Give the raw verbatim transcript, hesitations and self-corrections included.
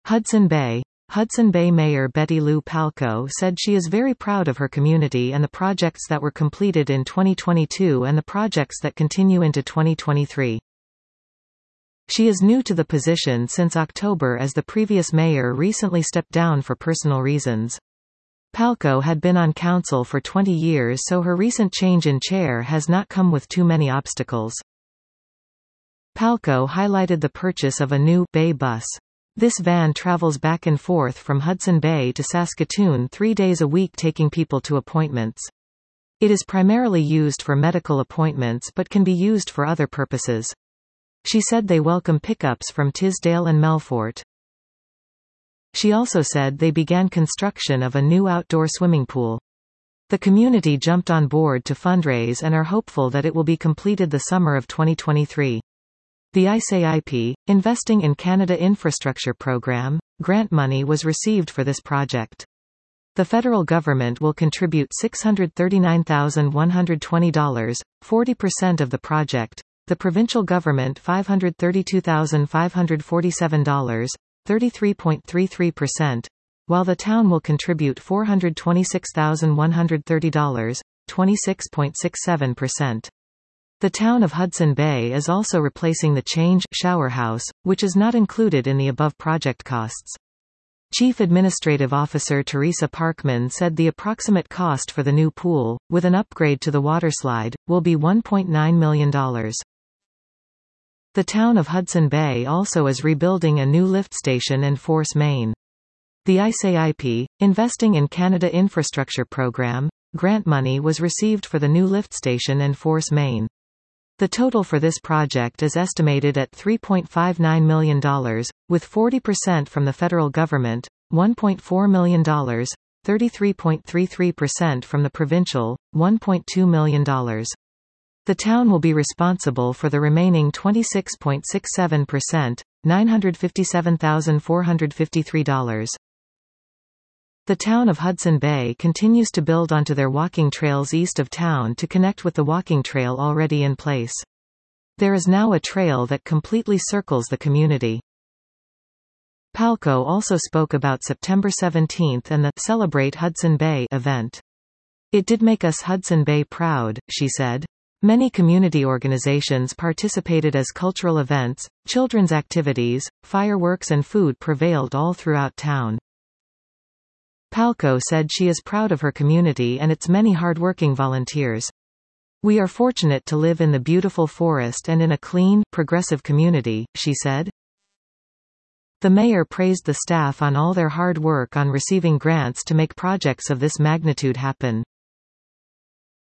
Hudson Bay. Hudson Bay Mayor Betty Lou Palko said she is very proud of her community and the projects that were completed in twenty twenty-two and the projects that continue into twenty twenty-three. She is new to the position since October as the previous mayor recently stepped down for personal reasons. Palko had been on council for twenty years, so her recent change in chair has not come with too many obstacles. Palko highlighted the purchase of a new Bay bus. This van travels back and forth from Hudson Bay to Saskatoon three days a week, taking people to appointments. It is primarily used for medical appointments but can be used for other purposes. She said they welcome pickups from Tisdale and Melfort. She also said they began construction of a new outdoor swimming pool. The community jumped on board to fundraise and are hopeful that it will be completed the summer of twenty twenty-three. The I C I P, Investing in Canada Infrastructure Program, grant money was received for this project. The federal government will contribute six hundred thirty-nine thousand one hundred twenty dollars, forty percent of the project, the provincial government five hundred thirty-two thousand five hundred forty-seven dollars, thirty-three point three three percent, while the town will contribute four hundred twenty-six thousand one hundred thirty dollars, twenty-six point six seven percent. The town of Hudson Bay is also replacing the Change shower house, which is not included in the above project costs. Chief Administrative Officer Teresa Parkman said the approximate cost for the new pool, with an upgrade to the waterslide, will be one point nine million dollars. The town of Hudson Bay also is rebuilding a new lift station in Force, Maine. The I C I P, Investing in Canada Infrastructure Program, grant money was received for the new lift station in Force, Maine. The total for this project is estimated at three point five nine million dollars, with forty percent from the federal government, one point four million dollars, thirty-three point three three percent from the provincial, one point two million dollars. The town will be responsible for the remaining twenty-six point six seven percent, nine hundred fifty-seven thousand four hundred fifty-three dollars. The town of Hudson Bay continues to build onto their walking trails east of town to connect with the walking trail already in place. There is now a trail that completely circles the community. Palko also spoke about September seventeenth and the Celebrate Hudson Bay event. It did make us Hudson Bay proud, she said. Many community organizations participated as cultural events, children's activities, fireworks and food prevailed all throughout town. Palko said she is proud of her community and its many hardworking volunteers. We are fortunate to live in the beautiful forest and in a clean, progressive community, she said. The mayor praised the staff on all their hard work on receiving grants to make projects of this magnitude happen.